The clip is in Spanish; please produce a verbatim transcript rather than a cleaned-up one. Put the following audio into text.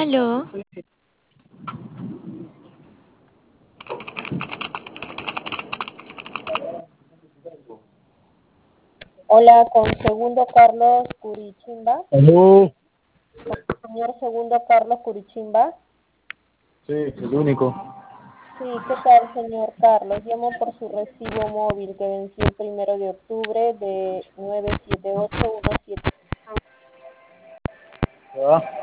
Aló, Hola, con segundo Carlos Curichimba. Aló. Señor segundo Carlos Curichimba. Sí, el único. Sí, ¿qué tal, señor Carlos? Llamo por su recibo móvil que venció el primero de octubre de nueve siete ocho uno siete. ¿Ya?